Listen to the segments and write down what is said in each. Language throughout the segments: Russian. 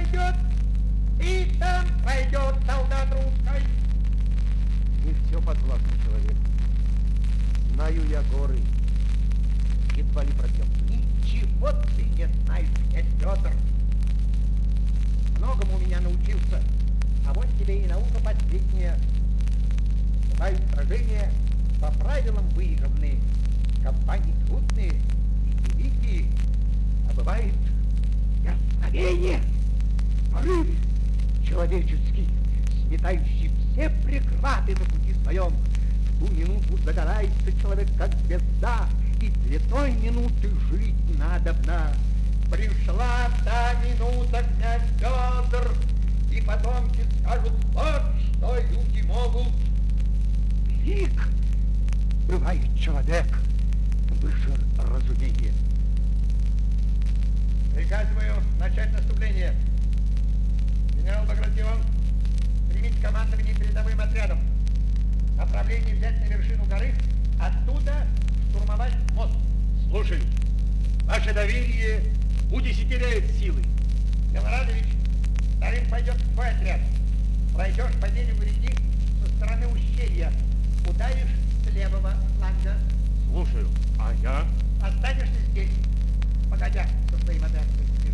пойдет, и там пойдет солдат русской. Не все подвластно человеку. Знаю я горы, едва ли пробьем. Ничего ты не знаешь, князь Петр. Многому у меня научился, а вот тебе и наука последняя. Бывают сражения по правилам выигранные, кампании трудные и великие, а бывает дерзновение, порыв человеческий, сметающий все преграды на пути своем. В ту минуту загорается человек, как звезда, и для той минуты жить надобно. Пришла та минута, князь Петр, и потомки скажут, вот что люди могут. Велик бывает человек выше разумения. Приказываю начать наступление. Генерал Багратион, примите командование передовым отрядом. Направление взять на вершину горы, оттуда штурмовать мост. Слушаю. Ваше доверие удесятеряет силы. Милорадович, вторым пойдет твой отряд. Пройдешь по берегу реки со стороны ущелья. Ударишь с левого фланга. Слушаю. А я? Останешься здесь, погодя со своим отрядом.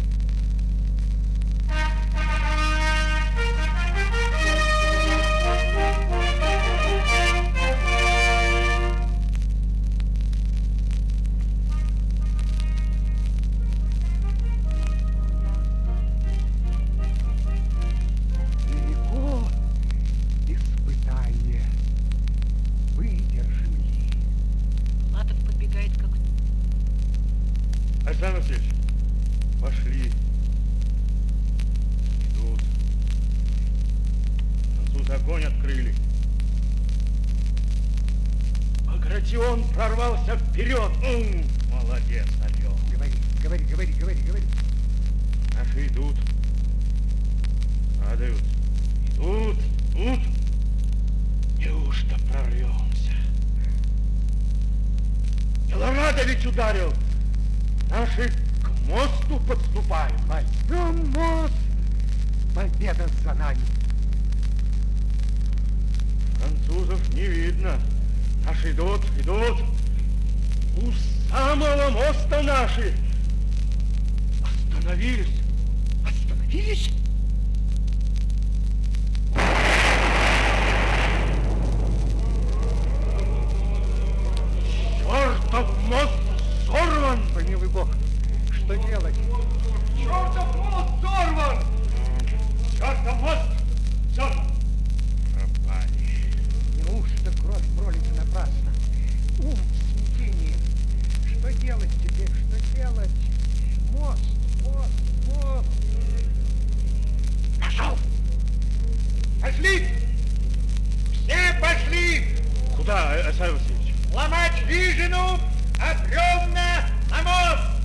Велико испытание. Выдержим ли? Латов подбегает как... Александр Васильевич, пошли. Идут. Французы огонь открыли. Багратион прорвался вперед. Молодец, орел. Говори. Наши идут. Падают. Идут. Неужто прорвемся? Милорадович ударил. Наши к мосту подступают. Возьмем мост. Победа за нами. Французов не видно. Наши идут. У самого моста наши. Остановились. Чертов мост сорван! Помилуй Бог, что делать? Чертов мост сорван! Чертов мост сорван! Пропали. Неужто кровь пролита напрасно? Ум в смятении. Что делать теперь? Что делать? Мост. Нашел! Пошли! Все пошли! Куда, Александр Васильевич? Ломать хижину, а бревна на мост!